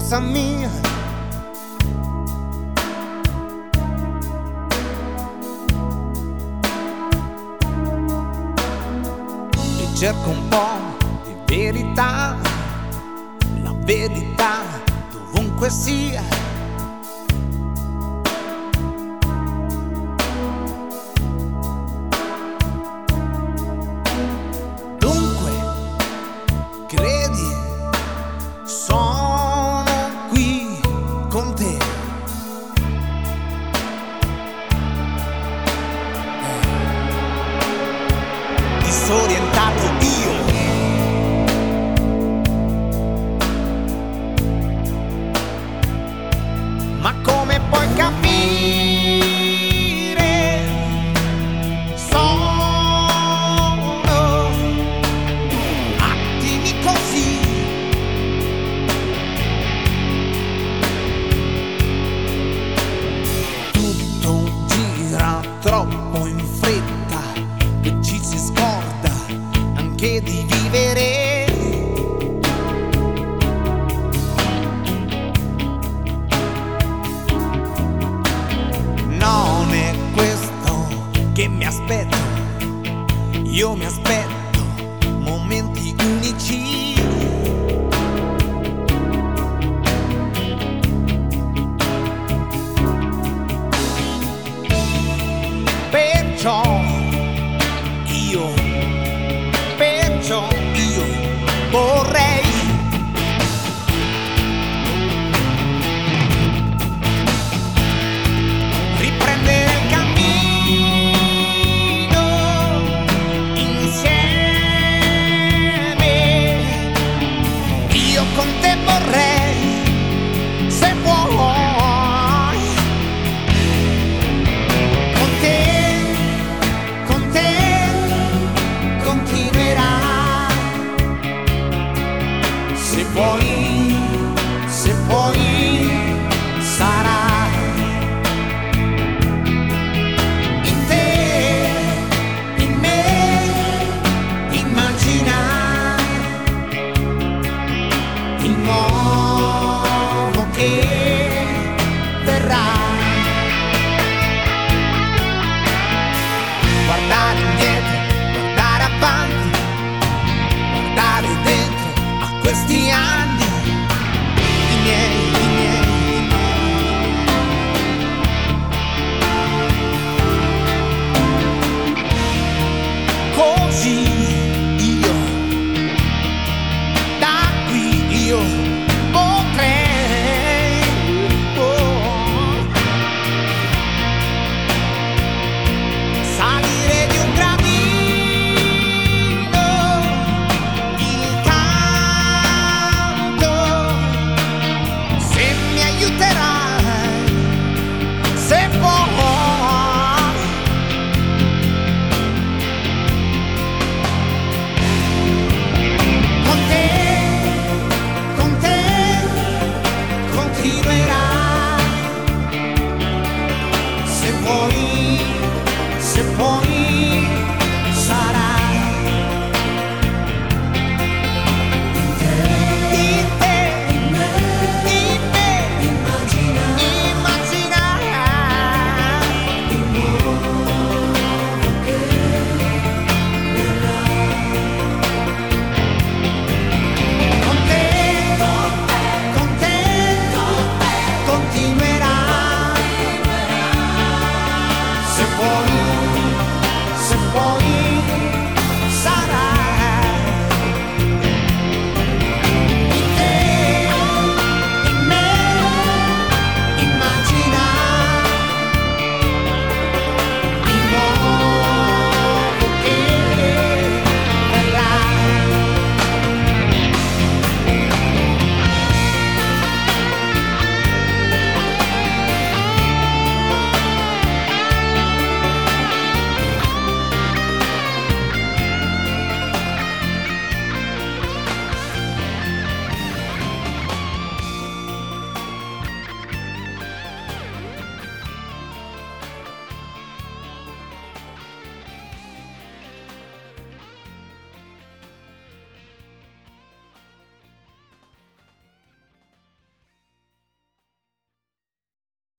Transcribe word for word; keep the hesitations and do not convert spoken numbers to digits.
cosa mia. E cerco un po' di verità, la verità dovunque sia. Credi, sono qui con te. Eh. Disorientato io, ma come puoi capire? Sono attimi così. Tutto gira troppo in fretta e ci si scorda anche di vivere. Non è questo che mi aspetto, io mi aspetto momenti unici. Perciò io, perciò io vorrei riprendere il cammino insieme. Io con te vorrei, se vuoi, con te, con te continuerà. Se vuoi, se vuoi, sarà in te, in me, immagina il nuovo che